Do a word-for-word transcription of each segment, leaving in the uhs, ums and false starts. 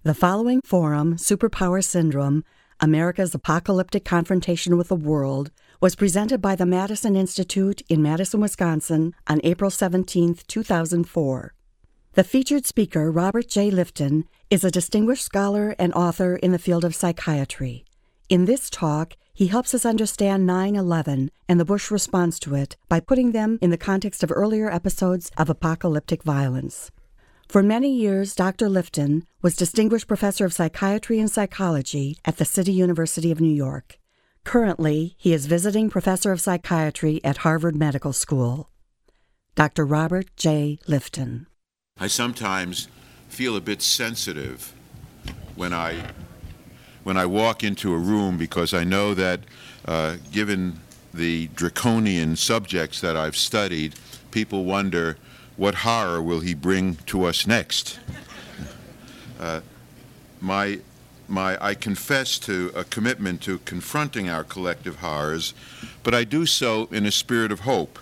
The following forum, Superpower Syndrome, America's Apocalyptic Confrontation with the World, was presented by the Madison Institute in Madison, Wisconsin on April seventeenth, two thousand four. The featured speaker, Robert J. Lifton, is a distinguished scholar and author in the field of psychiatry. In this talk, he helps us understand nine eleven and the Bush response to it by putting them in the context of earlier episodes of apocalyptic violence. For many years, Doctor Lifton was Distinguished Professor of Psychiatry and Psychology at the City University of New York. Currently, he is Visiting Professor of Psychiatry at Harvard Medical School. Doctor Robert J. Lifton. I sometimes feel a bit sensitive when I when I walk into a room because I know that uh, given the draconian subjects that I've studied, people wonder, what horror will he bring to us next? Uh, my, my, I confess to a commitment to confronting our collective horrors, but I do so in a spirit of hope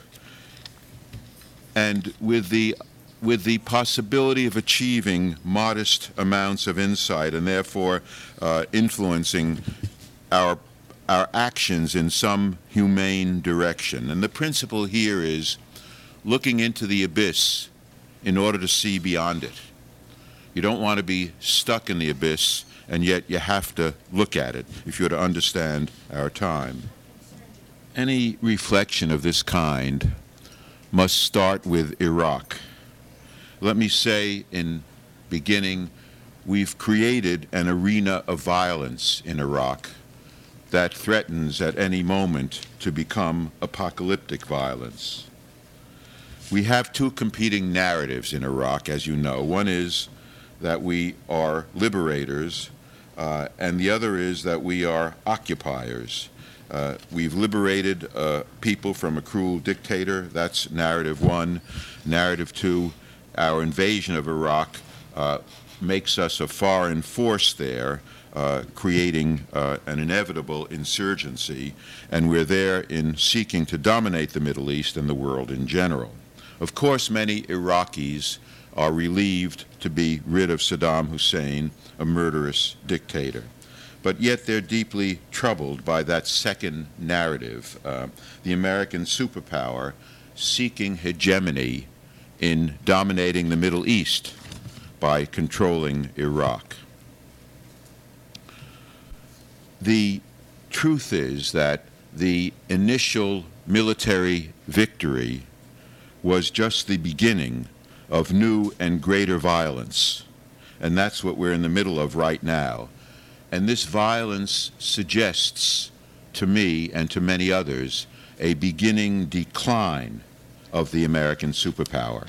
and with the, with the possibility of achieving modest amounts of insight and therefore uh, influencing our, our actions in some humane direction. And the principle here is looking into the abyss in order to see beyond it. You don't want to be stuck in the abyss, and yet you have to look at it if you're to understand our time. Any reflection of this kind must start with Iraq. Let me say in beginning, we've created an arena of violence in Iraq that threatens at any moment to become apocalyptic violence. We have two competing narratives in Iraq, as you know. One is that we are liberators, uh, and the other is that we are occupiers. Uh, we've liberated uh, people from a cruel dictator. That's narrative one. Narrative two, our invasion of Iraq uh, makes us a foreign force there, uh, creating uh, an inevitable insurgency, and we're there in seeking to dominate the Middle East and the world in general. Of course, many Iraqis are relieved to be rid of Saddam Hussein, a murderous dictator. But yet they're deeply troubled by that second narrative, uh, the American superpower seeking hegemony in dominating the Middle East by controlling Iraq. The truth is that the initial military victory was just the beginning of new and greater violence. And that's what we're in the middle of right now. And this violence suggests to me and to many others a beginning decline of the American superpower.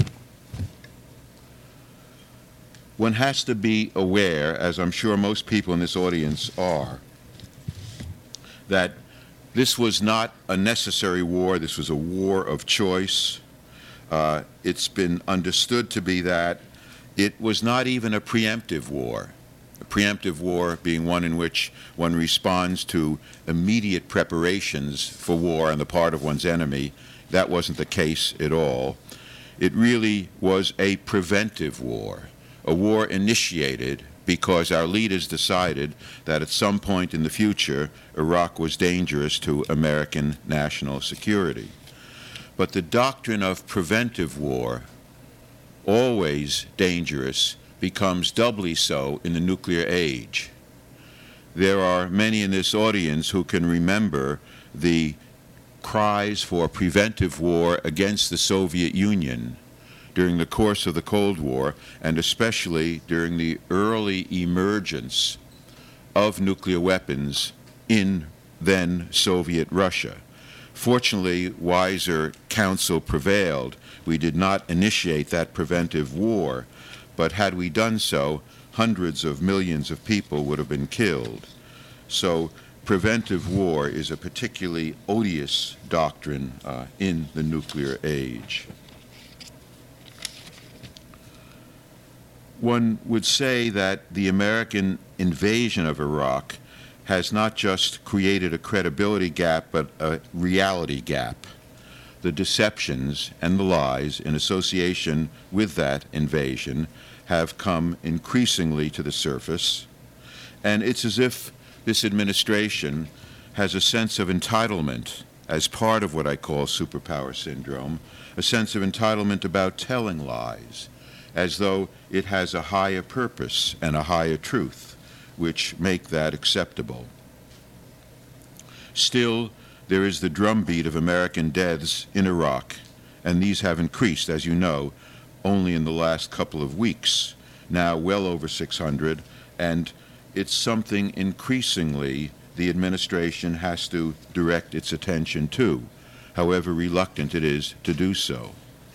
One has to be aware, as I'm sure most people in this audience are, that this was not a necessary war. This was a war of choice. Uh, it's been understood to be that. It was not even a preemptive war. A preemptive war being one in which one responds to immediate preparations for war on the part of one's enemy. That wasn't the case at all. It really was a preventive war, a war initiated because our leaders decided that at some point in the future, Iraq was dangerous to American national security. But the doctrine of preventive war, always dangerous, becomes doubly so in the nuclear age. There are many in this audience who can remember the cries for preventive war against the Soviet Union during the course of the Cold War, and especially during the early emergence of nuclear weapons in then Soviet Russia. Fortunately, wiser counsel prevailed. We did not initiate that preventive war, but had we done so, hundreds of millions of people would have been killed. So preventive war is a particularly odious doctrine uh, in the nuclear age. One would say that the American invasion of Iraq has not just created a credibility gap, but a reality gap. The deceptions and the lies in association with that invasion have come increasingly to the surface, and it's as if this administration has a sense of entitlement as part of what I call superpower syndrome, a sense of entitlement about telling lies, as though it has a higher purpose and a higher truth, which make that acceptable. Still, there is the drumbeat of American deaths in Iraq, and these have increased, as you know, only in the last couple of weeks, now well over six hundred, and it's something increasingly the administration has to direct its attention to, however reluctant it is to do so.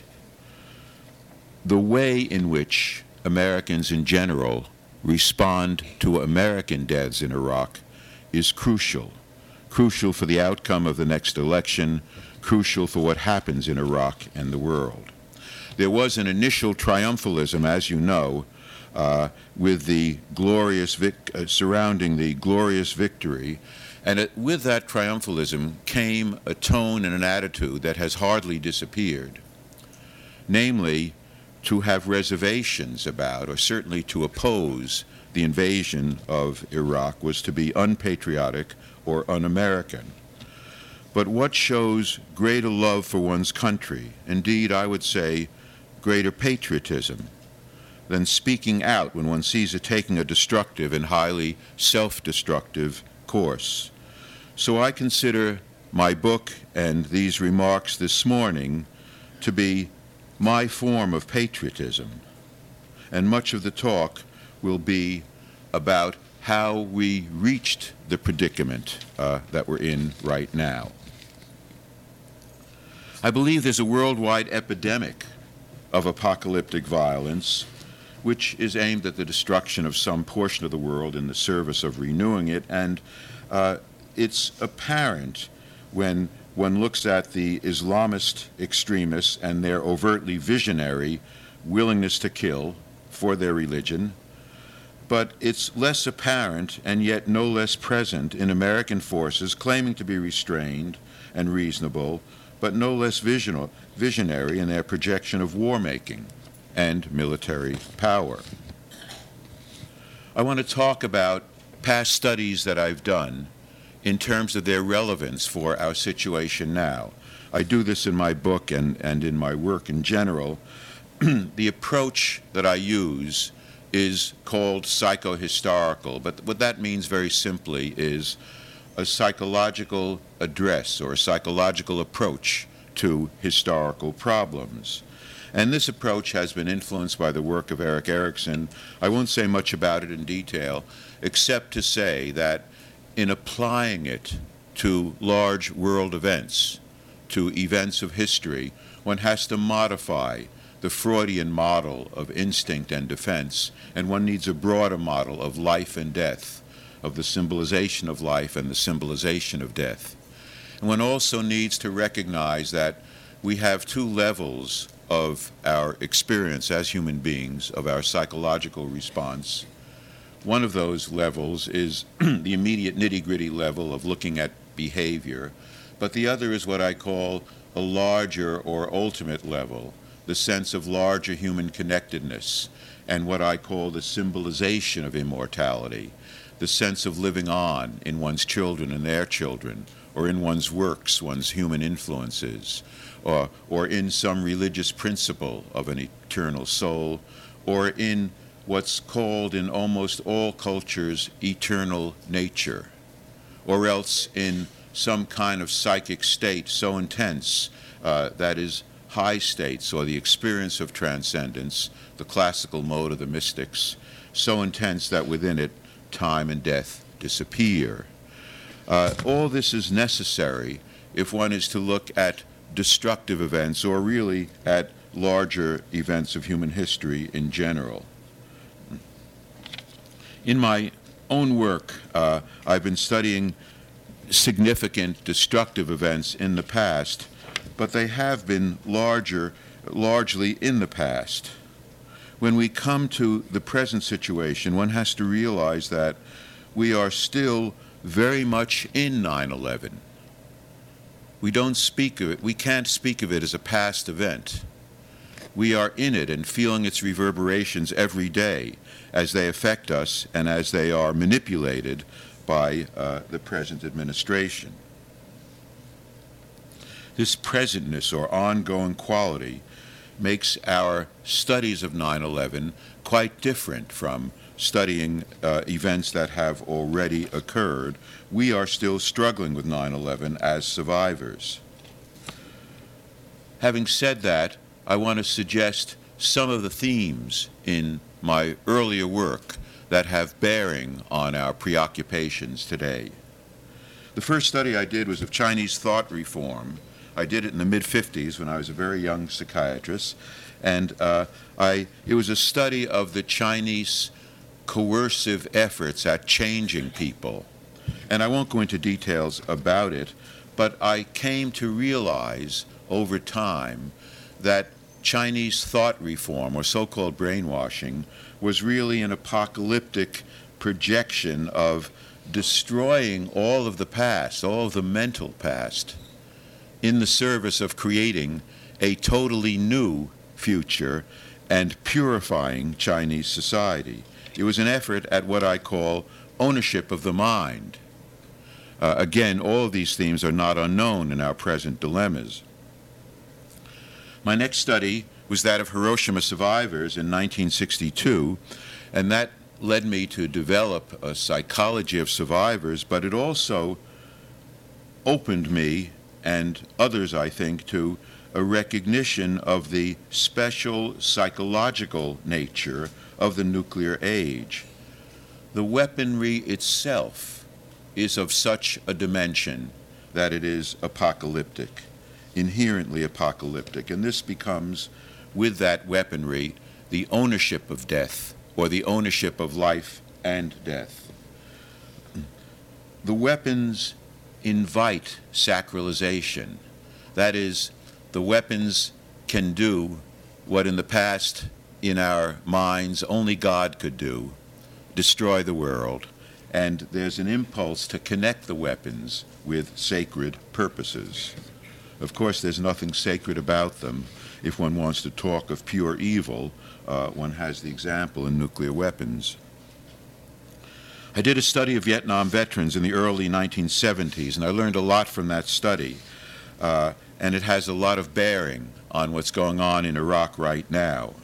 The way in which Americans in general respond to American deaths in Iraq is crucial, crucial for the outcome of the next election, crucial for what happens in Iraq and the world. There was an initial triumphalism, as you know, uh, with the glorious vic- uh, surrounding the glorious victory, and it, with that triumphalism came a tone and an attitude that has hardly disappeared, namely to have reservations about, or certainly to oppose, the invasion of Iraq was to be unpatriotic or un-American. But what shows greater love for one's country, indeed I would say greater patriotism, than speaking out when one sees it taking a destructive and highly self-destructive course? So I consider my book and these remarks this morning to be my form of patriotism, and much of the talk will be about how we reached the predicament uh, that we're in right now. I believe there's a worldwide epidemic of apocalyptic violence, which is aimed at the destruction of some portion of the world in the service of renewing it, and uh, it's apparent when one looks at the Islamist extremists and their overtly visionary willingness to kill for their religion, but it's less apparent and yet no less present in American forces claiming to be restrained and reasonable, but no less visional, visionary in their projection of war-making and military power. I want to talk about past studies that I've done in terms of their relevance for our situation now. I do this in my book and, and in my work in general. The approach that I use is called psychohistorical, but what that means very simply is a psychological address or a psychological approach to historical problems. And this approach has been influenced by the work of Erik Erikson. I won't say much about it in detail, except to say that in applying it to large world events, to events of history, one has to modify the Freudian model of instinct and defense, and one needs a broader model of life and death, of the symbolization of life and the symbolization of death. And one also needs to recognize that we have two levels of our experience as human beings, of our psychological response. One of those levels is the immediate nitty-gritty level of looking at behavior, but the other is what I call a larger or ultimate level, the sense of larger human connectedness, and what I call the symbolization of immortality, the sense of living on in one's children and their children, or in one's works, one's human influences, or, or in some religious principle of an eternal soul, or in what's called in almost all cultures eternal nature, or else in some kind of psychic state so intense uh, that is high states, or the experience of transcendence, the classical mode of the mystics, so intense that within it time and death disappear. Uh, all this is necessary if one is to look at destructive events, or really at larger events of human history in general. In my own work, uh, I've been studying significant destructive events in the past, but they have been larger, largely in the past. When we come to the present situation, one has to realize that we are still very much in nine eleven. We don't speak of it, we can't speak of it as a past event. We are in it and feeling its reverberations every day as they affect us and as they are manipulated by uh, the present administration. This presentness or ongoing quality makes our studies of nine eleven quite different from studying uh, events that have already occurred. We are still struggling with nine eleven as survivors. Having said that, I want to suggest some of the themes in my earlier work that have bearing on our preoccupations today. The first study I did was of Chinese thought reform. I did it in the mid fifties when I was a very young psychiatrist, and uh, I, it was a study of the Chinese coercive efforts at changing people. And I won't go into details about it, but I came to realize over time that Chinese thought reform, or so-called brainwashing, was really an apocalyptic projection of destroying all of the past, all of the mental past, in the service of creating a totally new future and purifying Chinese society. It was an effort at what I call ownership of the mind. Uh, again, all of these themes are not unknown in our present dilemmas. My next study was that of Hiroshima survivors in nineteen sixty-two, and that led me to develop a psychology of survivors, but it also opened me and others, I think, to a recognition of the special psychological nature of the nuclear age. The weaponry itself is of such a dimension that it is apocalyptic, inherently apocalyptic, and this becomes, with that weaponry, the ownership of death, or the ownership of life and death. The weapons invite sacralization. That is, the weapons can do what in the past in our minds only God could do, destroy the world. And there's an impulse to connect the weapons with sacred purposes. Of course, there's nothing sacred about them. If one wants to talk of pure evil, uh, one has the example in nuclear weapons. I did a study of Vietnam veterans in the early nineteen seventies, and I learned a lot from that study. Uh, and it has a lot of bearing on what's going on in Iraq right now.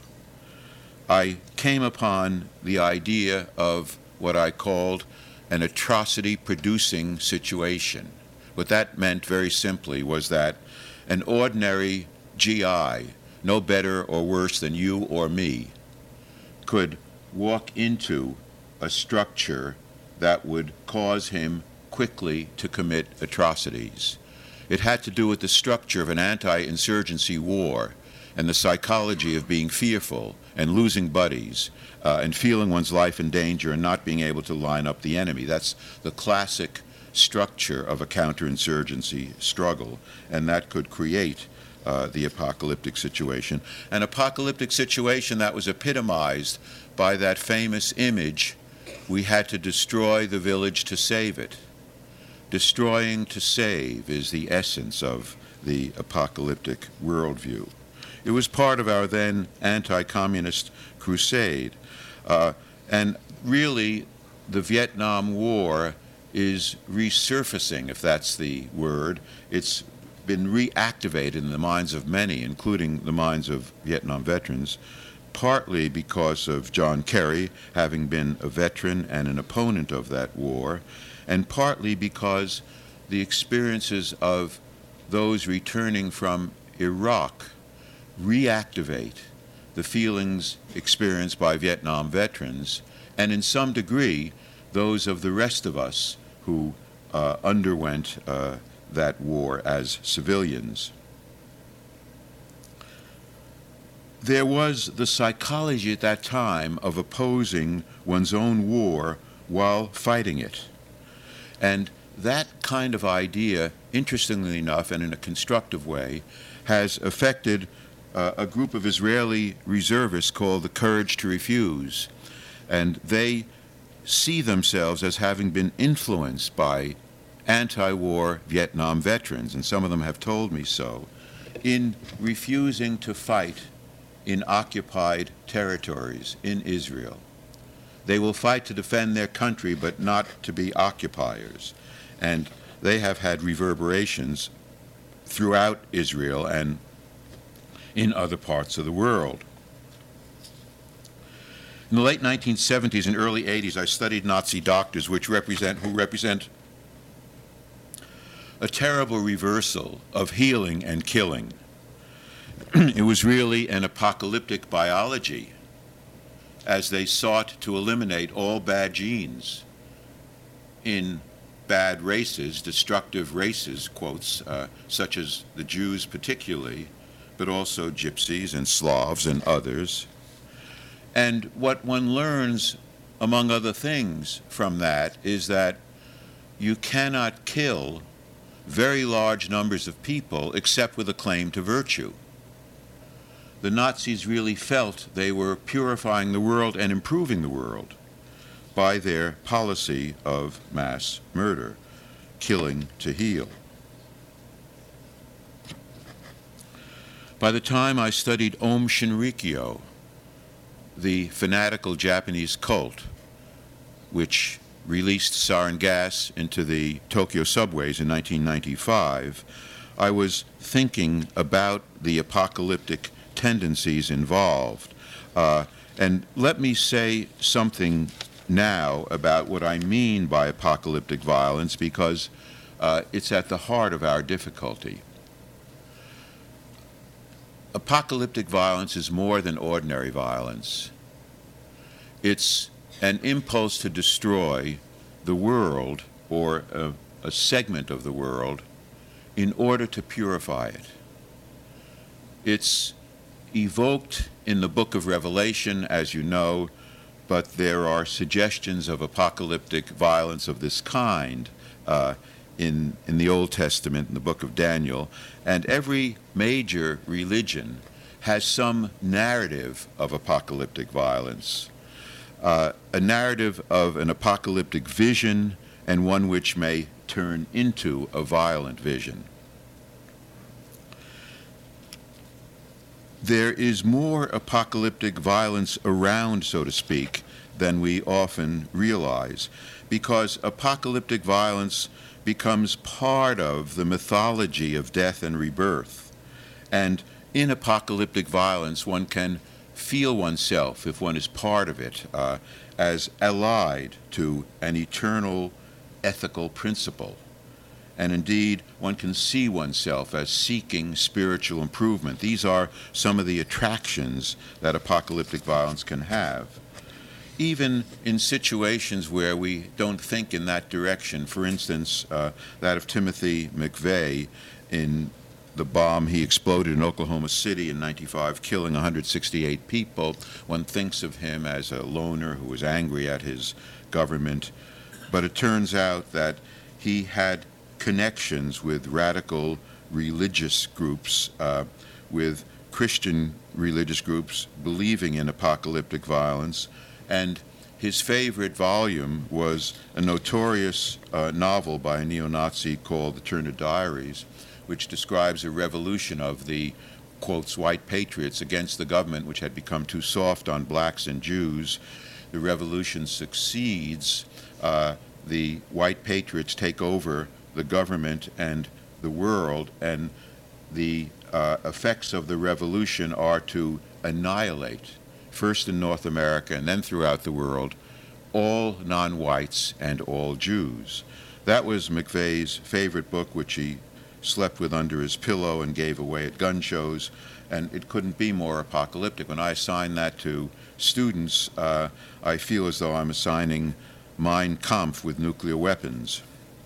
I came upon the idea of what I called an atrocity-producing situation. What that meant, very simply, was that an ordinary G I, no better or worse than you or me, could walk into a structure that would cause him quickly to commit atrocities. It had to do with the structure of an anti-insurgency war and the psychology of being fearful and losing buddies uh, and feeling one's life in danger and not being able to line up the enemy. That's the classic structure of a counterinsurgency struggle, and that could create uh, the apocalyptic situation. An apocalyptic situation that was epitomized by that famous image, we had to destroy the village to save it. Destroying to save is the essence of the apocalyptic worldview. It was part of our then anti-communist crusade. Uh, and really, the Vietnam War is resurfacing, if that's the word. It's been reactivated in the minds of many, including the minds of Vietnam veterans, partly because of John Kerry having been a veteran and an opponent of that war, and partly because the experiences of those returning from Iraq reactivate the feelings experienced by Vietnam veterans, and in some degree, those of the rest of us who uh, underwent uh, that war as civilians. There was the psychology at that time of opposing one's own war while fighting it. And that kind of idea, interestingly enough and in a constructive way, has affected uh, a group of Israeli reservists called the Courage to Refuse. And they see themselves as having been influenced by anti-war Vietnam veterans, and some of them have told me so, in refusing to fight in occupied territories in Israel. They will fight to defend their country, but not to be occupiers. And they have had reverberations throughout Israel and in other parts of the world. In the late nineteen seventies and early eighties, I studied Nazi doctors which represent, who represent a terrible reversal of healing and killing. It was really an apocalyptic biology, as they sought to eliminate all bad genes in bad races, destructive races, quotes, uh, such as the Jews particularly, but also Gypsies and Slavs and others. And what one learns, among other things, from that is that you cannot kill very large numbers of people except with a claim to virtue. The Nazis really felt they were purifying the world and improving the world by their policy of mass murder, killing to heal. By the time I studied Aum Shinrikyo, the fanatical Japanese cult, which released sarin gas into the Tokyo subways in nineteen ninety-five, I was thinking about the apocalyptic tendencies involved. Uh, and let me say something now about what I mean by apocalyptic violence, because uh, it's at the heart of our difficulty. Apocalyptic violence is more than ordinary violence. It's an impulse to destroy the world, or a, a segment of the world, in order to purify it. It's evoked in the book of Revelation, as you know, but there are suggestions of apocalyptic violence of this kind uh, in, in the Old Testament, in the book of Daniel, and every major religion has some narrative of apocalyptic violence, uh, a narrative of an apocalyptic vision, and one which may turn into a violent vision. There is more apocalyptic violence around, so to speak, than we often realize, because apocalyptic violence becomes part of the mythology of death and rebirth. And in apocalyptic violence, one can feel oneself, if one is part of it, uh, as allied to an eternal ethical principle. And indeed, one can see oneself as seeking spiritual improvement. These are some of the attractions that apocalyptic violence can have. Even in situations where we don't think in that direction, for instance, uh, that of Timothy McVeigh in the bomb he exploded in Oklahoma City in ninety-five, killing one hundred sixty-eight people, one thinks of him as a loner who was angry at his government. But it turns out that he had connections with radical religious groups, uh, with Christian religious groups believing in apocalyptic violence, and his favorite volume was a notorious uh, novel by a neo-Nazi called The Turner Diaries, which describes a revolution of the, quotes, white patriots against the government, which had become too soft on blacks and Jews. The revolution succeeds. Uh, the white patriots take over the government and the world, and the uh, effects of the revolution are to annihilate, first in North America and then throughout the world, all non-whites and all Jews. That was McVeigh's favorite book, which he slept with under his pillow and gave away at gun shows, and it couldn't be more apocalyptic. When I assign that to students, uh, I feel as though I'm assigning Mein Kampf with nuclear weapons.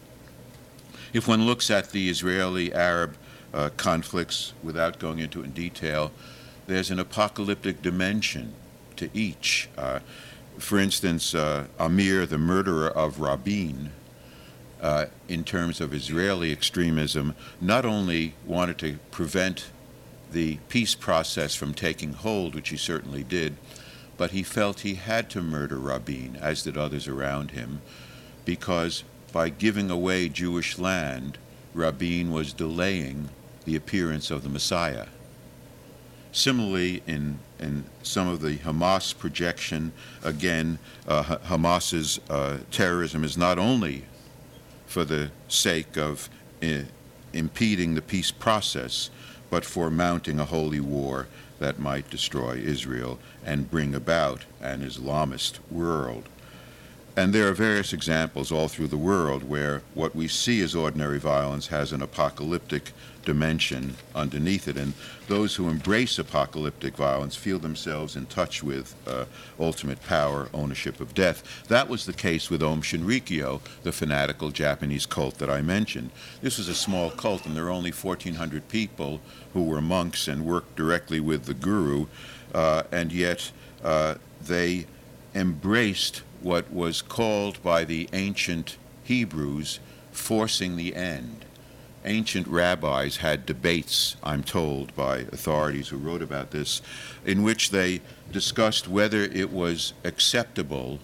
If one looks at the Israeli-Arab uh, conflicts, without going into it in detail, there's an apocalyptic dimension to each. Uh, for instance, uh, Amir, the murderer of Rabin, uh, in terms of Israeli extremism, not only wanted to prevent the peace process from taking hold, which he certainly did, but he felt he had to murder Rabin, as did others around him, because by giving away Jewish land, Rabin was delaying the appearance of the Messiah. Similarly, in, in some of the Hamas projection, again, uh, Hamas's uh, terrorism is not only for the sake of uh, impeding the peace process, but for mounting a holy war that might destroy Israel and bring about an Islamist world. And there are various examples all through the world where what we see as ordinary violence has an apocalyptic dimension underneath it. And those who embrace apocalyptic violence feel themselves in touch with uh, ultimate power, ownership of death. That was the case with Aum Shinrikyo, the fanatical Japanese cult that I mentioned. This was a small cult, and there were only fourteen hundred people who were monks and worked directly with the guru, uh, and yet uh, they embraced what was called by the ancient Hebrews forcing the end. Ancient rabbis had debates, I'm told, by authorities who wrote about this, in which they discussed whether it was acceptable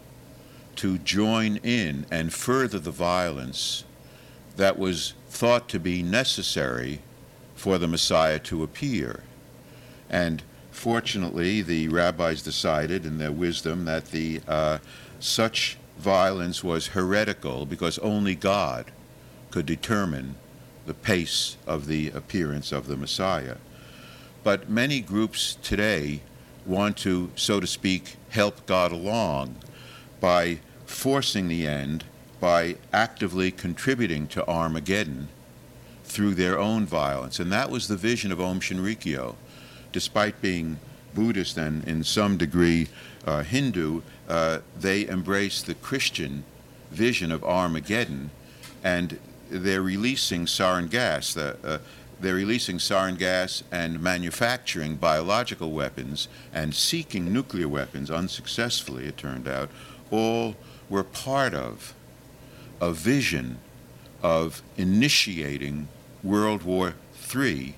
to join in and further the violence that was thought to be necessary for the Messiah to appear. And fortunately, the rabbis decided in their wisdom that the uh, such violence was heretical because only God could determine the pace of the appearance of the Messiah. But many groups today want to, so to speak, help God along by forcing the end, by actively contributing to Armageddon through their own violence. And that was the vision of Aum Shinrikyo. Despite being Buddhist and in some degree uh, Hindu, uh, they embrace the Christian vision of Armageddon, and they're releasing sarin gas. The, uh, they're releasing sarin gas and manufacturing biological weapons and seeking nuclear weapons unsuccessfully, it turned out. All were part of a vision of initiating World War Three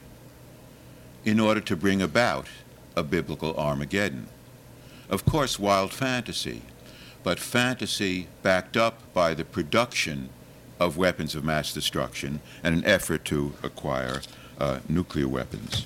in order to bring about a biblical Armageddon. Of course, wild fantasy, but fantasy backed up by the production of weapons of mass destruction and an effort to acquire uh, nuclear weapons.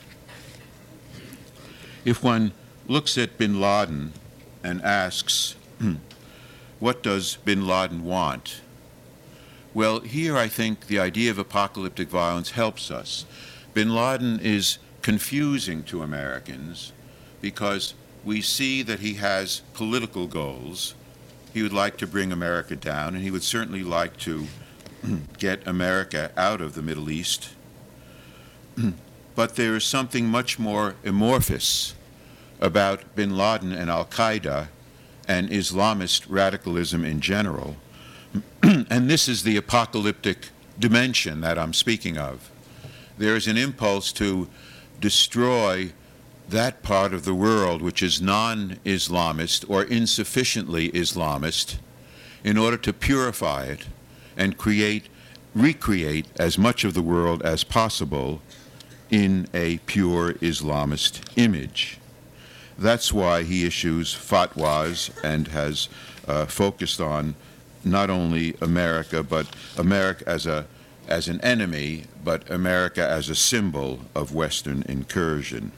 If one looks at bin Laden and asks, what does bin Laden want? Well, here I think the idea of apocalyptic violence helps us. Bin Laden is confusing to Americans because we see that he has political goals. He would like to bring America down, and he would certainly like to get America out of the Middle East. But there is something much more amorphous about bin Laden and al-Qaeda and Islamist radicalism in general. And this is the apocalyptic dimension that I'm speaking of. There is an impulse to destroy that part of the world which is non-Islamist or insufficiently Islamist in order to purify it and create, recreate as much of the world as possible in a pure Islamist image. That's why he issues fatwas and has uh, focused on not only America, but America as a as an enemy, but America as a symbol of Western incursion.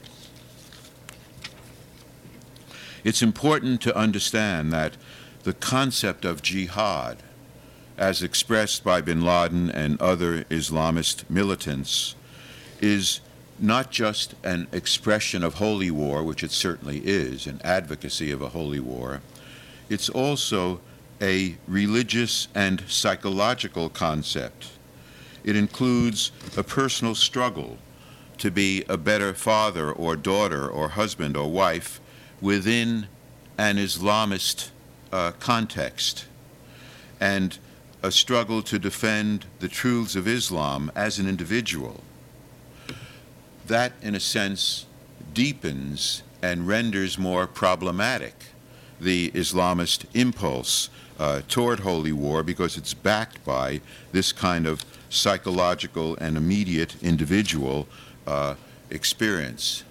It's important to understand that the concept of jihad, as expressed by bin Laden and other Islamist militants, is not just an expression of holy war, which it certainly is, an advocacy of a holy war. It's also a religious and psychological concept. It includes a personal struggle to be a better father or daughter or husband or wife within an Islamist uh, context, and a struggle to defend the truths of Islam as an individual. That, in a sense, deepens and renders more problematic the Islamist impulse uh, toward holy war, because it's backed by this kind of psychological and immediate individual uh, experience.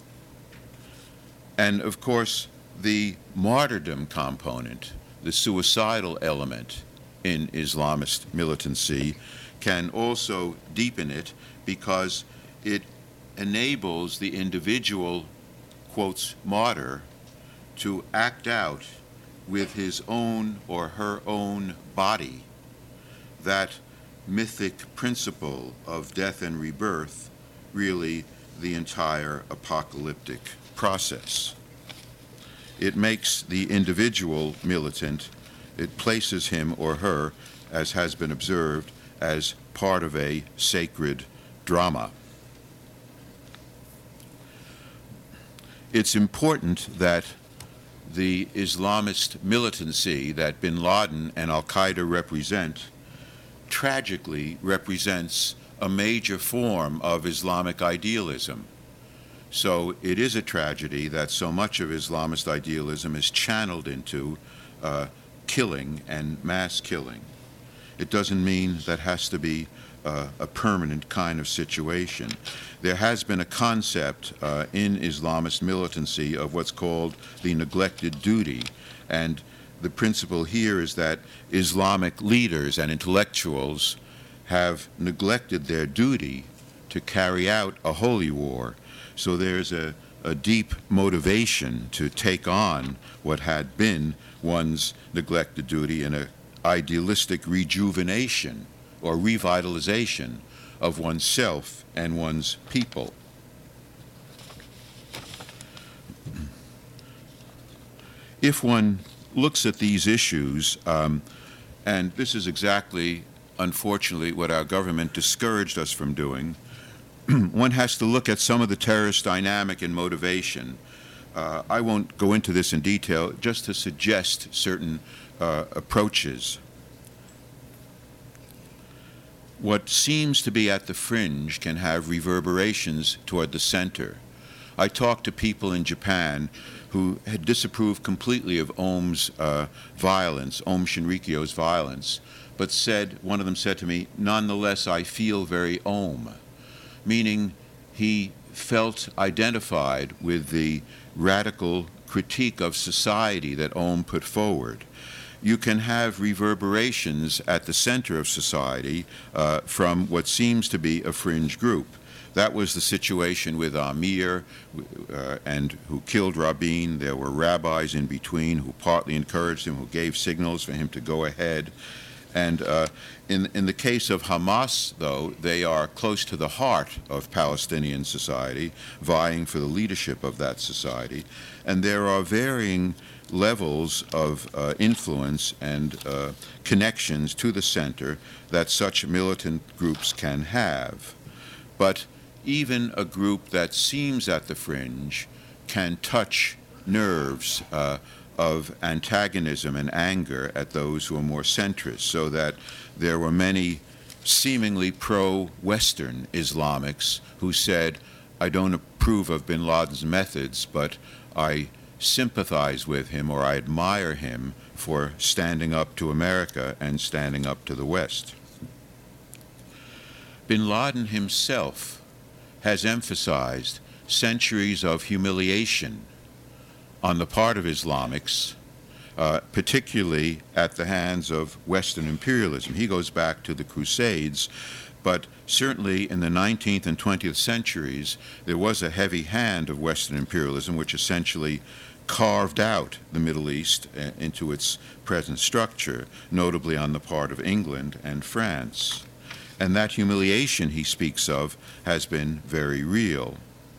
And of course, the martyrdom component, the suicidal element in Islamist militancy, can also deepen it because it enables the individual quotes, martyr to act out with his own or her own body that mythic principle of death and rebirth, really the entire apocalyptic process. It makes the individual militant, it places him or her, as has been observed, as part of a sacred drama. It's important that the Islamist militancy that bin Laden and al-Qaeda represent tragically represents a major form of Islamic idealism. So it is a tragedy that so much of Islamist idealism is channeled into uh, killing and mass killing. It doesn't mean that has to be uh, a permanent kind of situation. There has been a concept uh, in Islamist militancy of what's called the neglected duty, and the principle here is that Islamic leaders and intellectuals have neglected their duty to carry out a holy war. So there's a, a deep motivation to take on what had been one's neglected duty in an idealistic rejuvenation or revitalization of oneself and one's people. If one looks at these issues, um, and this is exactly, unfortunately, what our government discouraged us from doing, one has to look at some of the terrorist dynamic and motivation. Uh, I won't go into this in detail, just to suggest certain uh, approaches. What seems to be at the fringe can have reverberations toward the center. I talked to people in Japan who had disapproved completely of Ohm's uh, violence, Aum Shinrikyo's violence, but said, one of them said to me, nonetheless, I feel very Aum, meaning he felt identified with the radical critique of society that Aum put forward. You can have reverberations at the center of society uh, from what seems to be a fringe group. That was the situation with Amir, uh, and who killed Rabin. There were rabbis in between who partly encouraged him, who gave signals for him to go ahead. And uh, in, in the case of Hamas, though, they are close to the heart of Palestinian society, vying for the leadership of that society. And there are varying levels of uh, influence and uh, connections to the center that such militant groups can have. But even a group that seems at the fringe can touch nerves uh, of antagonism and anger at those who are more centrist, so that there were many seemingly pro-Western Islamics who said, I don't approve of bin Laden's methods, but I sympathize with him or I admire him for standing up to America and standing up to the West. Bin Laden himself has emphasized centuries of humiliation on the part of Islamics, uh, particularly at the hands of Western imperialism. He goes back to the Crusades, but certainly in the nineteenth and twentieth centuries, there was a heavy hand of Western imperialism which essentially carved out the Middle East uh, into its present structure, notably on the part of England and France. And that humiliation he speaks of has been very real.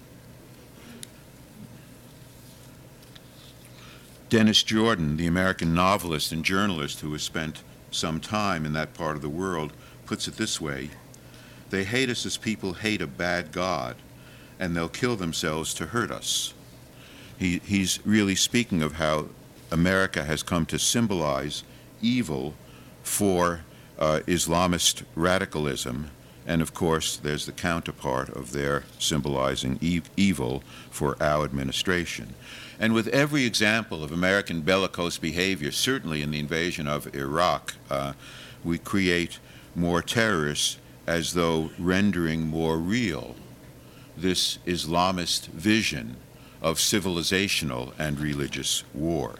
Dennis Jordan, the American novelist and journalist who has spent some time in that part of the world, puts it this way: they hate us as people hate a bad God, and they'll kill themselves to hurt us. He, he's really speaking of how America has come to symbolize evil for uh, Islamist radicalism, and of course there's the counterpart of their symbolizing e- evil for our administration. And with every example of American bellicose behavior, certainly in the invasion of Iraq, uh, we create more terrorists as though rendering more real this Islamist vision of civilizational and religious war.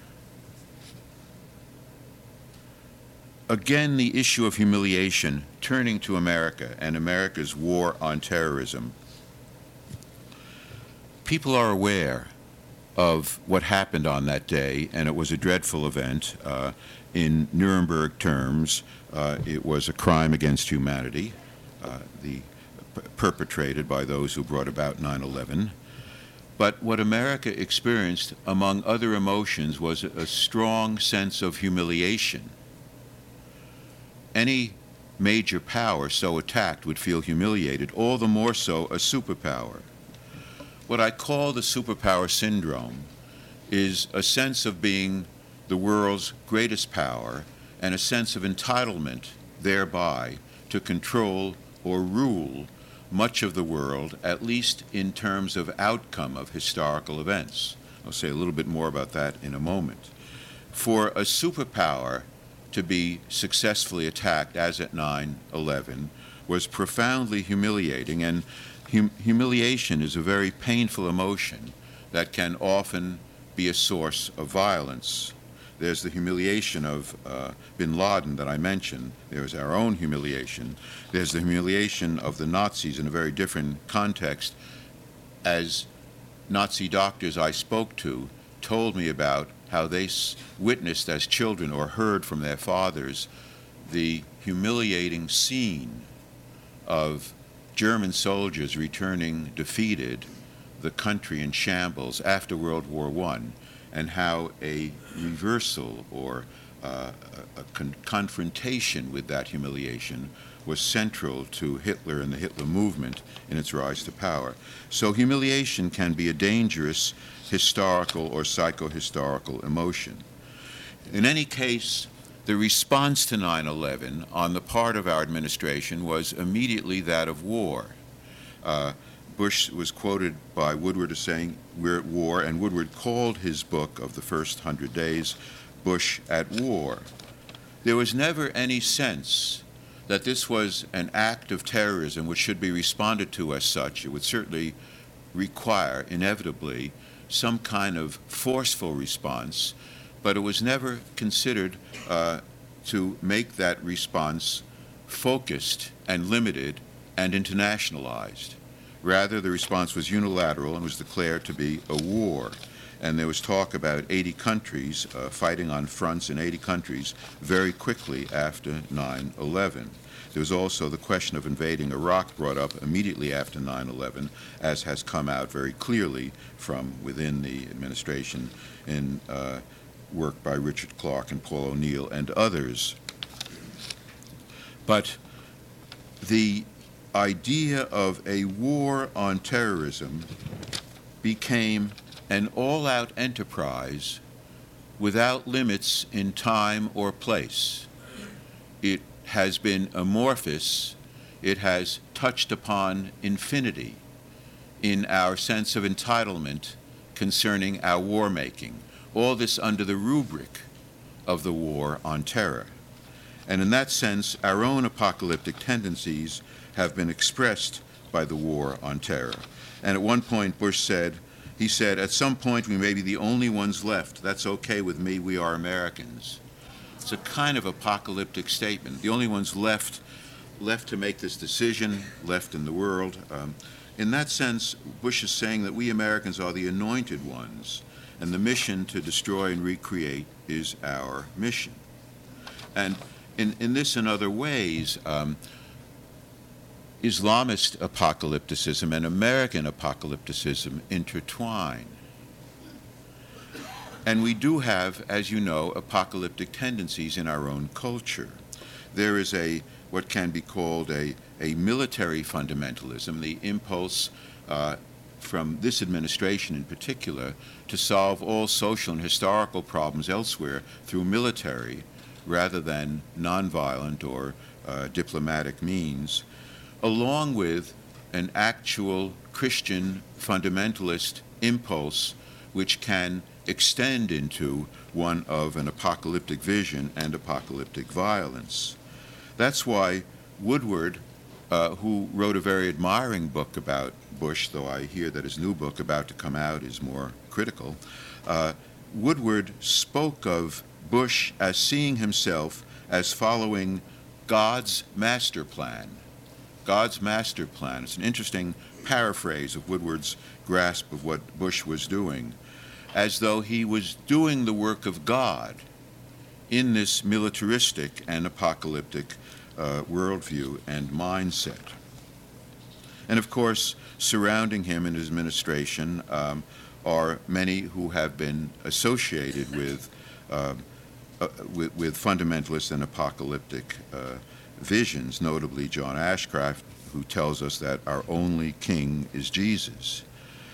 Again, the issue of humiliation, turning to America and America's war on terrorism. People are aware of what happened on that day, and it was a dreadful event. Uh, in Nuremberg terms, uh, it was a crime against humanity, uh, the p- perpetrated by those who brought about nine eleven. But what America experienced, among other emotions, was a, a strong sense of humiliation. Any major power so attacked would feel humiliated, all the more so a superpower. What I call the superpower syndrome is a sense of being the world's greatest power and a sense of entitlement thereby to control or rule much of the world, at least in terms of outcome of historical events. I'll say a little bit more about that in a moment. For a superpower to be successfully attacked, as at nine eleven, was profoundly humiliating, and hum- humiliation is a very painful emotion that can often be a source of violence. There's the humiliation of uh, bin Laden that I mentioned. There's our own humiliation. There's the humiliation of the Nazis in a very different context. As Nazi doctors I spoke to told me about how they s- witnessed as children or heard from their fathers the humiliating scene of German soldiers returning defeated, the country in shambles after World War One, and how a reversal or uh, a, a con- confrontation with that humiliation was central to Hitler and the Hitler movement in its rise to power. So humiliation can be a dangerous historical or psychohistorical emotion. In any case, the response to nine eleven on the part of our administration was immediately that of war. Uh, Bush was quoted by Woodward as saying, "We're at war," and Woodward called his book of the first hundred days, Bush at War. There was never any sense that this was an act of terrorism which should be responded to as such. It would certainly require, inevitably, some kind of forceful response, but it was never considered uh, to make that response focused and limited and internationalized. Rather, the response was unilateral and was declared to be a war. And there was talk about eighty countries uh, fighting on fronts in eighty countries very quickly after nine eleven. There was also the question of invading Iraq brought up immediately after nine eleven, as has come out very clearly from within the administration in uh, work by Richard Clarke and Paul O'Neill and others. But the idea of a war on terrorism became an all-out enterprise without limits in time or place. It has been amorphous. It has touched upon infinity in our sense of entitlement concerning our war-making, all this under the rubric of the war on terror. And in that sense, our own apocalyptic tendencies have been expressed by the war on terror. And at one point, Bush said, he said, "At some point we may be the only ones left. That's okay with me. We are Americans." It's a kind of apocalyptic statement. The only ones left, left to make this decision, left in the world. Um, in that sense, Bush is saying that we Americans are the anointed ones, and the mission to destroy and recreate is our mission. And in, in this and other ways, um, Islamist apocalypticism and American apocalypticism intertwine. And we do have, as you know, apocalyptic tendencies in our own culture. There is a what can be called a, a military fundamentalism, the impulse uh, from this administration in particular to solve all social and historical problems elsewhere through military rather than nonviolent or uh, diplomatic means, along with an actual Christian fundamentalist impulse which can extend into one of an apocalyptic vision and apocalyptic violence. That's why Woodward, uh, who wrote a very admiring book about Bush, though I hear that his new book about to come out is more critical, uh, Woodward spoke of Bush as seeing himself as following God's master plan. God's master plan. It's an interesting paraphrase of Woodward's grasp of what Bush was doing. as though he was doing the work of God in this militaristic and apocalyptic uh, worldview and mindset. And of course, surrounding him in his administration um, are many who have been associated with, uh, uh, with, with fundamentalist and apocalyptic uh, visions, notably John Ashcroft, who tells us that our only king is Jesus.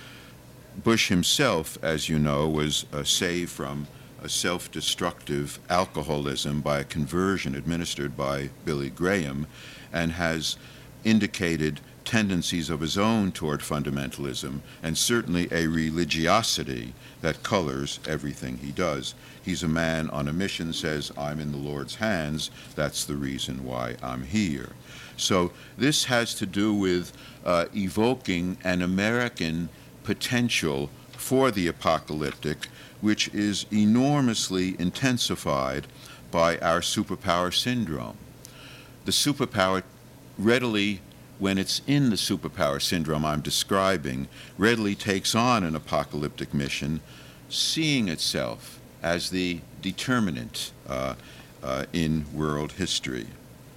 Bush himself, as you know, was uh, saved from a self-destructive alcoholism by a conversion administered by Billy Graham, and has indicated tendencies of his own toward fundamentalism, and certainly a religiosity that colors everything he does. He's a man on a mission, says, I'm in the Lord's hands, that's the reason why I'm here. So this has to do with uh, evoking an American potential for the apocalyptic, which is enormously intensified by our superpower syndrome. The superpower readily, when it's in the superpower syndrome I'm describing, readily takes on an apocalyptic mission, seeing itself as the determinant uh, uh, in world history.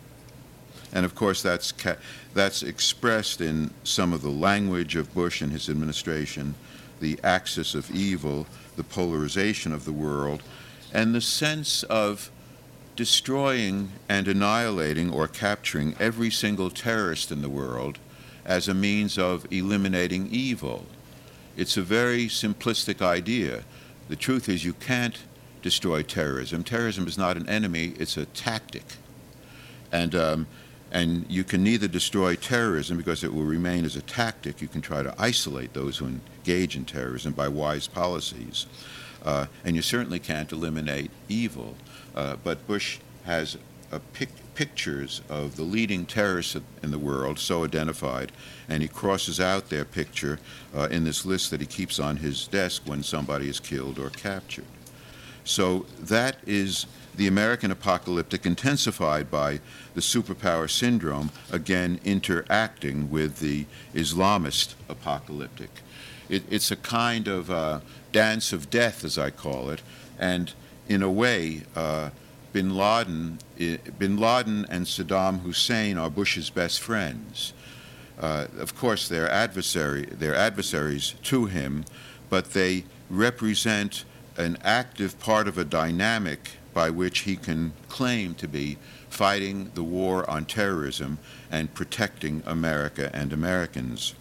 And of course, that's, ca- that's expressed in some of the language of Bush and his administration, the axis of evil, the polarization of the world, and the sense of destroying and annihilating or capturing every single terrorist in the world as a means of eliminating evil. It's a very simplistic idea. The truth is you can't destroy terrorism. Terrorism is not an enemy, it's a tactic. And, um, and you can neither destroy terrorism because it will remain as a tactic. You can try to isolate those who engage in terrorism by wise policies. Uh, and you certainly can't eliminate evil. Uh, but Bush has a pic- pictures of the leading terrorists in the world, so identified, and he crosses out their picture uh, in this list that he keeps on his desk when somebody is killed or captured. So that is the American apocalyptic intensified by the superpower syndrome, again interacting with the Islamist apocalyptic. It, it's a kind of uh, dance of death, as I call it, and in a way, uh, Bin Laden, Bin Laden and Saddam Hussein are Bush's best friends. Uh, of course, they're adversary, they're adversaries to him, but they represent an active part of a dynamic by which he can claim to be fighting the war on terrorism and protecting America and Americans.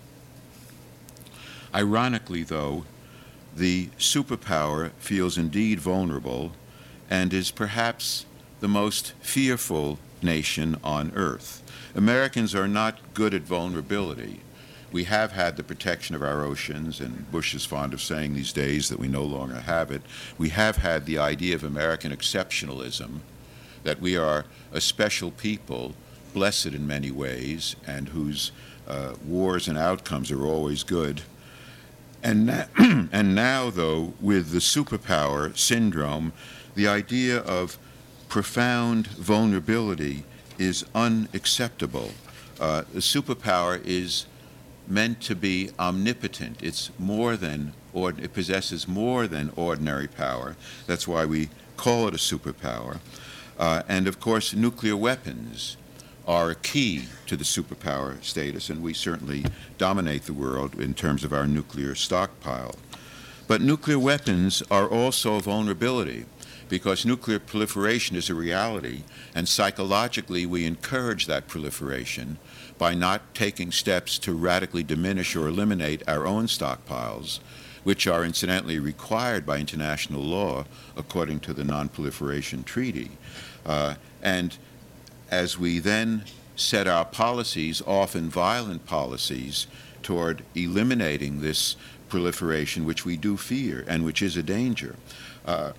Ironically, though, the superpower feels indeed vulnerable and is perhaps the most fearful nation on earth. Americans are not good at vulnerability. We have had the protection of our oceans, and Bush is fond of saying these days that we no longer have it. We have had the idea of American exceptionalism, that we are a special people, blessed in many ways, and whose uh, wars and outcomes are always good. And, na- and now, though, with the superpower syndrome, the idea of profound vulnerability is unacceptable. Uh, the superpower is meant to be omnipotent. It's more than, or it possesses more than ordinary power. That's why we call it a superpower. Uh, and of course, nuclear weapons are a key to the superpower status, and we certainly dominate the world in terms of our nuclear stockpile. But nuclear weapons are also a vulnerability, because nuclear proliferation is a reality, and psychologically we encourage that proliferation by not taking steps to radically diminish or eliminate our own stockpiles, which are incidentally required by international law according to the Non-Proliferation Treaty. Uh, and as we then set our policies, often violent policies, toward eliminating this proliferation, which we do fear and which is a danger, uh,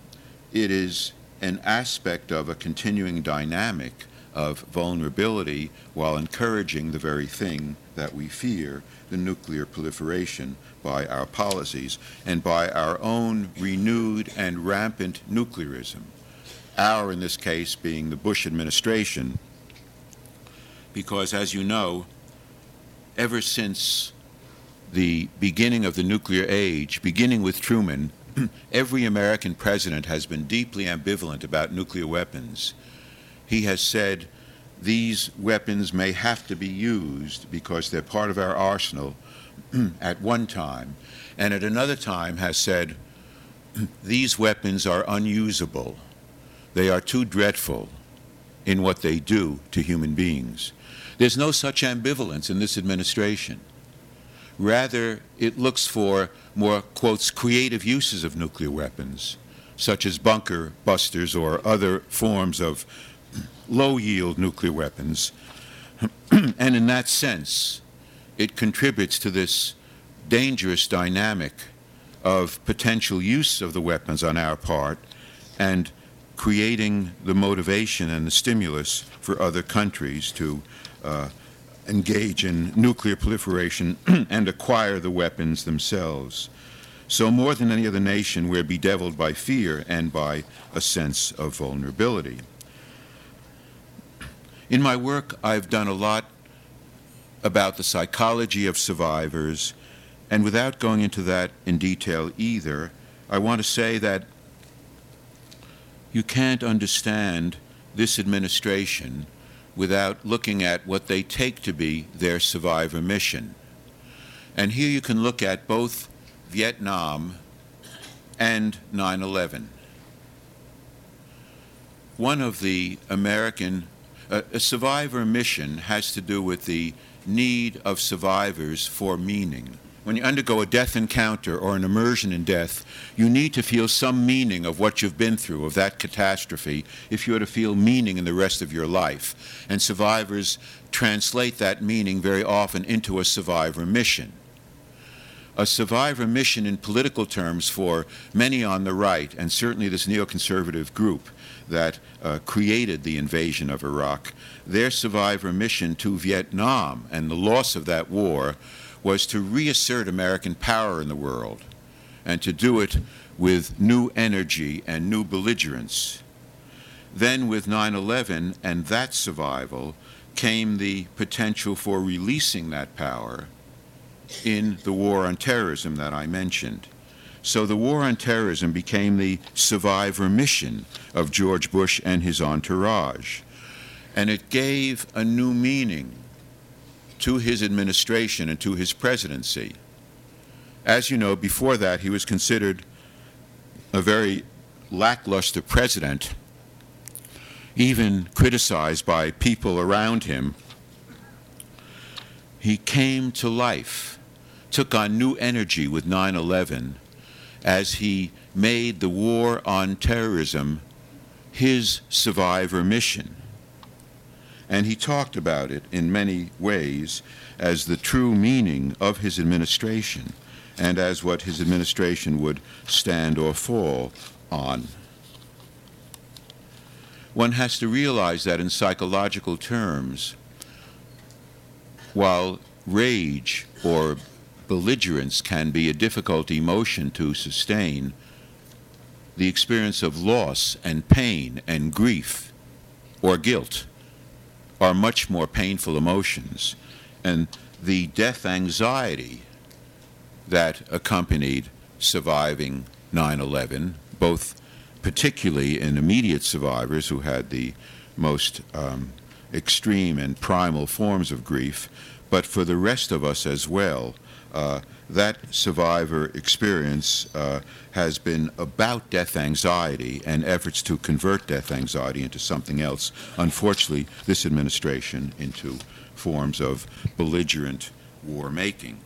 it is an aspect of a continuing dynamic of vulnerability while encouraging the very thing that we fear, the nuclear proliferation, by our policies and by our own renewed and rampant nuclearism. Our, in this case, being the Bush administration, because, as you know, ever since the beginning of the nuclear age, beginning with Truman, every American president has been deeply ambivalent about nuclear weapons. He has said these weapons may have to be used because they're part of our arsenal at one time, and at another time has said these weapons are unusable. They are too dreadful in what they do to human beings. There's no such ambivalence in this administration. Rather, it looks for more, quotes, creative uses of nuclear weapons, such as bunker busters or other forms of low-yield nuclear weapons. And in that sense, it contributes to this dangerous dynamic of potential use of the weapons on our part and creating the motivation and the stimulus for other countries to uh, engage in nuclear proliferation and acquire the weapons themselves. So more than any other nation, we're bedeviled by fear and by a sense of vulnerability. In my work, I've done a lot about the psychology of survivors, and without going into that in detail either, I want to say that you can't understand this administration without looking at what they take to be their survivor mission. And here you can look at both Vietnam and nine eleven. One of the American, uh, a survivor mission has to do with the need of survivors for meaning. When you undergo a death encounter or an immersion in death, you need to feel some meaning of what you've been through, of that catastrophe, if you are to feel meaning in the rest of your life. And survivors translate that meaning very often into a survivor mission. A survivor mission in political terms for many on the right, and certainly this neoconservative group that uh, created the invasion of Iraq, their survivor mission to Vietnam and the loss of that war was to reassert American power in the world, and to do it with new energy and new belligerence. Then with nine eleven and that survival came the potential for releasing that power in the war on terrorism that I mentioned. So the war on terrorism became the survivor mission of George Bush and his entourage. And it gave a new meaning to his administration and to his presidency. As you know, before that, he was considered a very lackluster president, even criticized by people around him. He came to life, took on new energy with nine eleven as he made the war on terrorism his survivor mission. And he talked about it in many ways as the true meaning of his administration and as what his administration would stand or fall on. One has to realize that in psychological terms, while rage or belligerence can be a difficult emotion to sustain, the experience of loss and pain and grief or guilt are much more painful emotions. And the death anxiety that accompanied surviving nine eleven, both particularly in immediate survivors who had the most um, extreme and primal forms of grief, but for the rest of us as well, uh, that survivor experience uh, has been about death anxiety and efforts to convert death anxiety into something else. Unfortunately, this administration into forms of belligerent war making.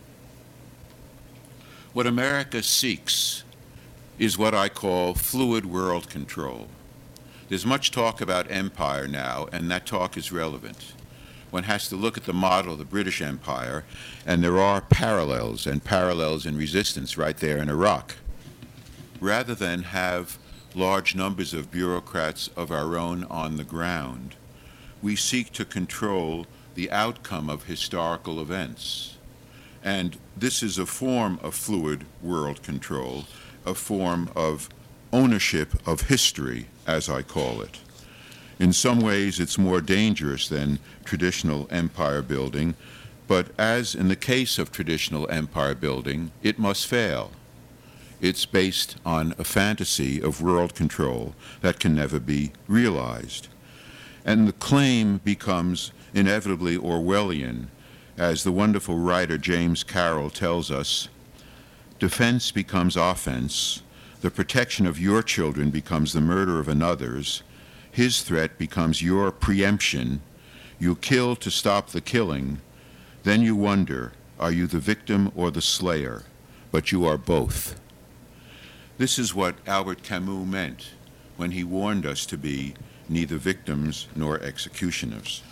What America seeks is what I call fluid world control. There's much talk about empire now, and that talk is relevant. One has to look at the model of the British Empire, and there are parallels, and parallels in resistance right there in Iraq. Rather than have large numbers of bureaucrats of our own on the ground, we seek to control the outcome of historical events. And this is a form of fluid world control, a form of ownership of history, as I call it. In some ways, it's more dangerous than traditional empire building But as in the case of traditional empire building, it must fail. It's based on a fantasy of world control that can never be realized. And the claim becomes inevitably Orwellian, as the wonderful writer James Carroll tells us. Defense becomes offense. The protection of your children becomes the murder of another's. His threat becomes your preemption. You kill to stop the killing. Then you wonder, are you the victim or the slayer? But you are both. This is what Albert Camus meant when he warned us to be neither victims nor executioners.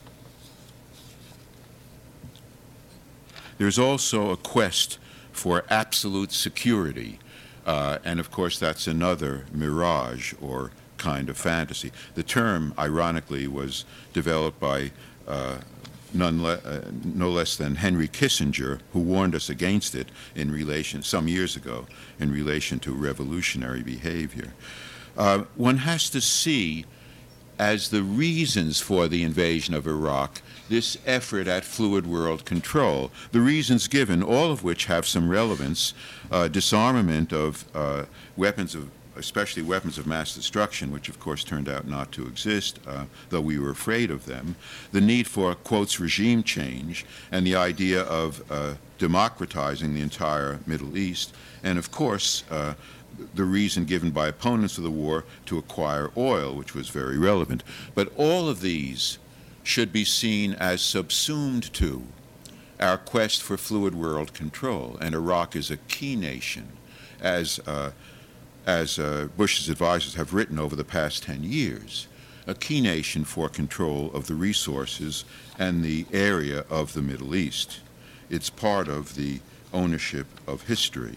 There's also a quest for absolute security, uh, and of course that's another mirage or kind of fantasy. The term, ironically, was developed by uh, none le- uh, no less than Henry Kissinger, who warned us against it in relation, some years ago, in relation to revolutionary behavior. Uh, one has to see as the reasons for the invasion of Iraq this effort at fluid world control. The reasons given, all of which have some relevance, uh, disarmament of uh, weapons of especially weapons of mass destruction, which of course turned out not to exist, uh, though we were afraid of them, the need for, quotes, regime change, and the idea of uh, democratizing the entire Middle East, and of course uh, the reason given by opponents of the war to acquire oil, which was very relevant. But all of these should be seen as subsumed to our quest for fluid world control, and Iraq is a key nation, as uh, as uh, Bush's advisors have written over the past ten years, a key nation for control of the resources and the area of the Middle East. It's part of the ownership of history.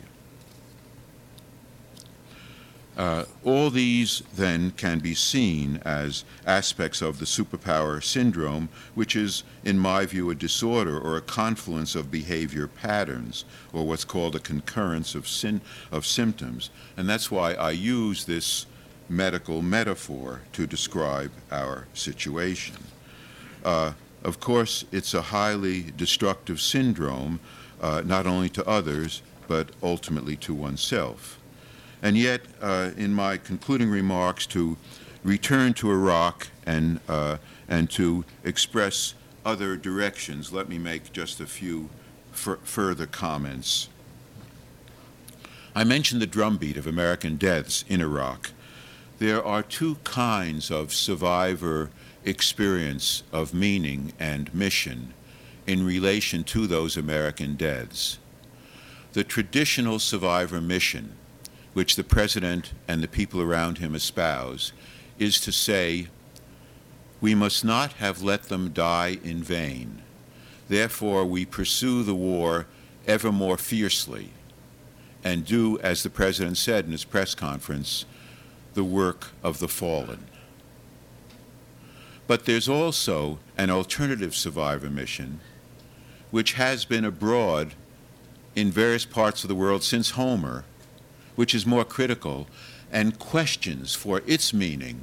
Uh, all these, then, can be seen as aspects of the superpower syndrome, which is, in my view, a disorder or a confluence of behavior patterns, or what's called a concurrence of, sin- of symptoms. And that's why I use this medical metaphor to describe our situation. Uh, of course, it's a highly destructive syndrome, uh, not only to others, but ultimately to oneself. And yet, uh, in my concluding remarks, to return to Iraq and, uh, and to express other directions, let me make just a few f- further comments. I mentioned the drumbeat of American deaths in Iraq. There are two kinds of survivor experience of meaning and mission in relation to those American deaths. The traditional survivor mission, which the President and the people around him espouse, is to say, we must not have let them die in vain. Therefore, we pursue the war ever more fiercely and do, as the President said in his press conference, the work of the fallen. But there's also an alternative survivor mission, which has been abroad in various parts of the world since Homer, which is more critical and questions for its meaning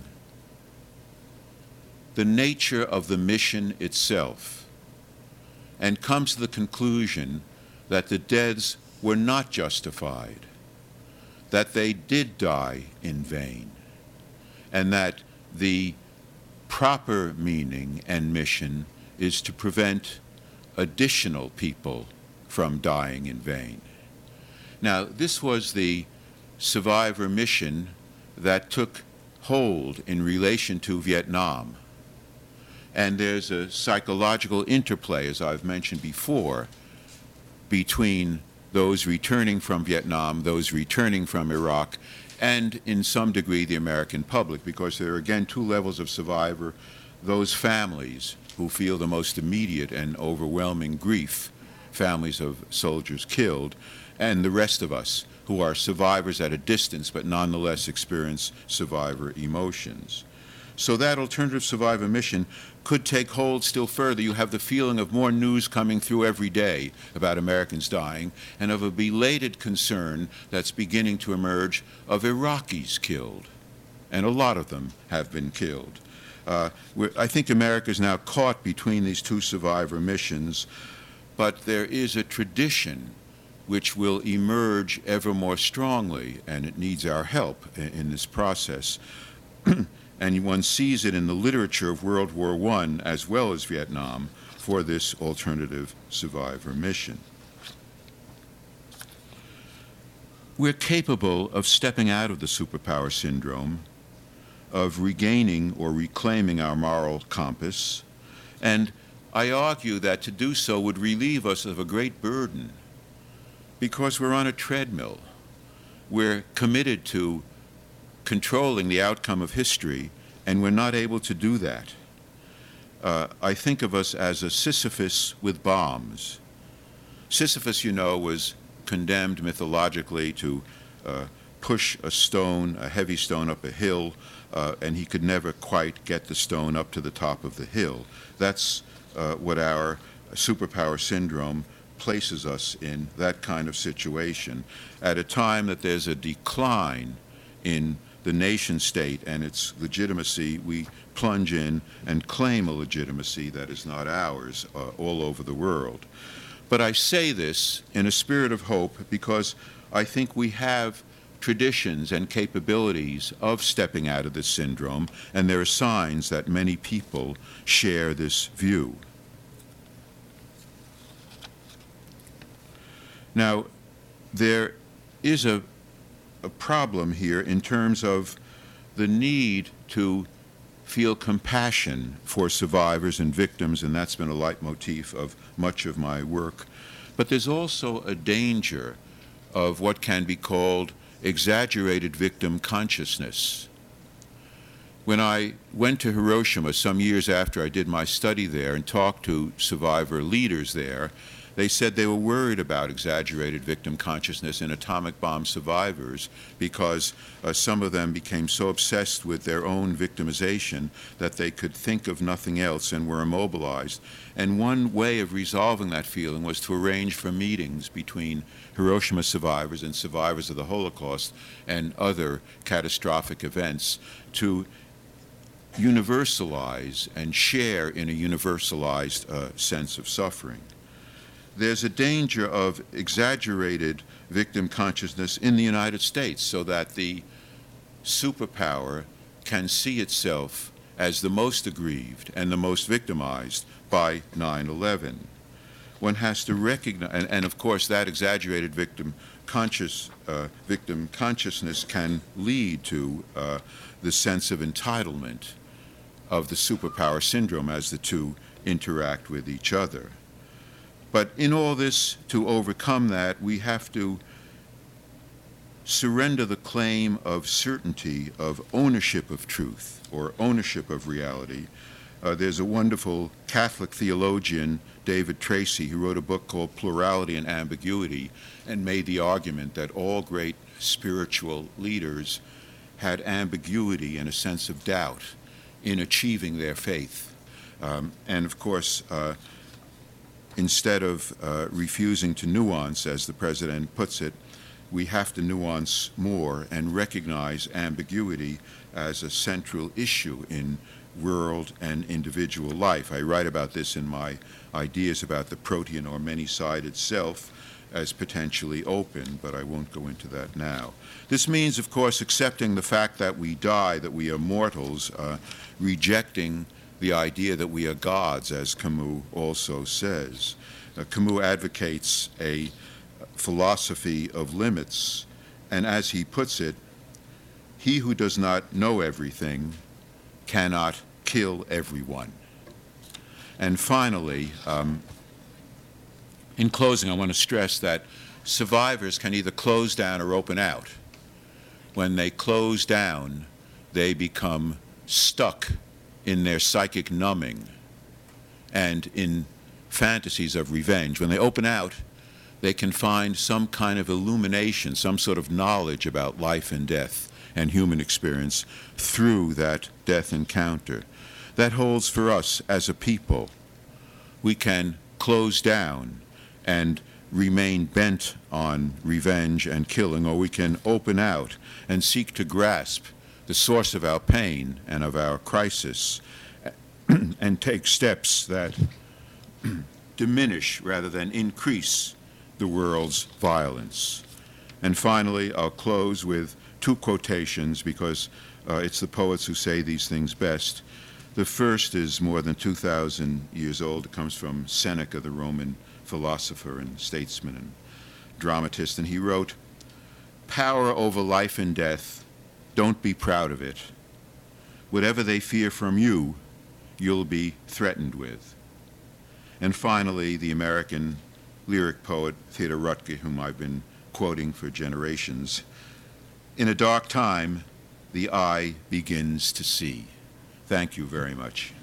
the nature of the mission itself, and comes to the conclusion that the deaths were not justified, that they did die in vain, and that the proper meaning and mission is to prevent additional people from dying in vain. Now, this was the survivor mission that took hold in relation to Vietnam. And there's a psychological interplay, as I've mentioned before, between those returning from Vietnam, those returning from Iraq, and in some degree the American public, because there are again two levels of survivor: those families who feel the most immediate and overwhelming grief, families of soldiers killed, and the rest of us who are survivors at a distance but nonetheless experience survivor emotions. So that alternative survivor mission could take hold still further. You have the feeling of more news coming through every day about Americans dying, and of a belated concern that's beginning to emerge of Iraqis killed. And a lot of them have been killed. Uh, I think America is now caught between these two survivor missions. but there is a tradition which will emerge ever more strongly, and it needs our help in, in this process. And one sees it in the literature of World War One as well as Vietnam for this alternative survivor mission. We're capable of stepping out of the superpower syndrome, of regaining or reclaiming our moral compass, and I argue that to do so would relieve us of a great burden, because we're on a treadmill. We're committed to controlling the outcome of history, and we're not able to do that. Uh, I think of us as a Sisyphus with bombs. Sisyphus, you know, was condemned mythologically to uh, push a stone, a heavy stone, up a hill, uh, and he could never quite get the stone up to the top of the hill. That's uh, what our superpower syndrome places us in, that kind of situation, at a time that there's a decline in the nation state and its legitimacy. We plunge in and claim a legitimacy that is not ours uh, all over the world. But I say this in a spirit of hope because I think we have traditions and capabilities of stepping out of this syndrome, and there are signs that many people share this view. Now, there is a, a problem here in terms of the need to feel compassion for survivors and victims, and that's been a leitmotif of much of my work. But there's also a danger of what can be called exaggerated victim consciousness. When I went to Hiroshima some years after I did my study there and talked to survivor leaders there, they said they were worried about exaggerated victim consciousness in atomic bomb survivors because uh, some of them became so obsessed with their own victimization that they could think of nothing else and were immobilized. And one way of resolving that feeling was to arrange for meetings between Hiroshima survivors and survivors of the Holocaust and other catastrophic events to universalize and share in a universalized uh, sense of suffering. There's a danger of exaggerated victim consciousness in the United States so that the superpower can see itself as the most aggrieved and the most victimized by nine eleven. One has to recognize, and, and of course that exaggerated victim conscious uh, victim consciousness can lead to uh, the sense of entitlement of the superpower syndrome as the two interact with each other. But in all this, to overcome that, we have to surrender the claim of certainty, of ownership of truth, or ownership of reality. Uh, there's a wonderful Catholic theologian, David Tracy, who wrote a book called Plurality and Ambiguity, and made the argument that all great spiritual leaders had ambiguity and a sense of doubt in achieving their faith. Um, and of course, uh, instead of uh, refusing to nuance, as the president puts it, we have to nuance more and recognize ambiguity as a central issue in world and individual life. I write about this in my ideas about the protean or many-sided self as potentially open, but I won't go into that now. This means, of course, accepting the fact that we die, that we are mortals, uh, rejecting the idea that we are gods, as Camus also says. Uh, Camus advocates a philosophy of limits, and as he puts it, he who does not know everything cannot kill everyone. And finally, um, in closing, I want to stress that survivors can either close down or open out. When they close down, they become stuck in their psychic numbing and in fantasies of revenge. When they open out, they can find some kind of illumination, some sort of knowledge about life and death and human experience through that death encounter. That holds for us as a people. We can close down and remain bent on revenge and killing, or we can open out and seek to grasp the source of our pain and of our crisis and take steps that diminish rather than increase the world's violence. And finally, I'll close with two quotations because uh, it's the poets who say these things best. The first is more than two thousand years old. It comes from Seneca, the Roman philosopher and statesman and dramatist, and he wrote, "Power over life and death, don't be proud of it. Whatever they fear from you, you'll be threatened with." And finally, the American lyric poet Theodor Rutke, whom I've been quoting for generations, "In a dark time, the eye begins to see." Thank you very much.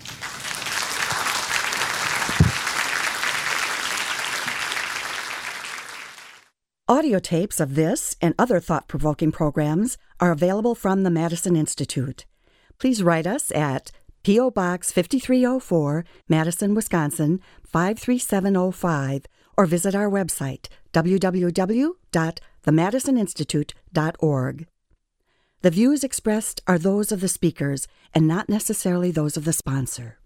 Audio tapes of this and other thought-provoking programs are available from the Madison Institute. Please write us at P O. Box fifty-three oh four, Madison, Wisconsin, five three seven oh five, or visit our website, w w w dot the madison institute dot org. The views expressed are those of the speakers and not necessarily those of the sponsor.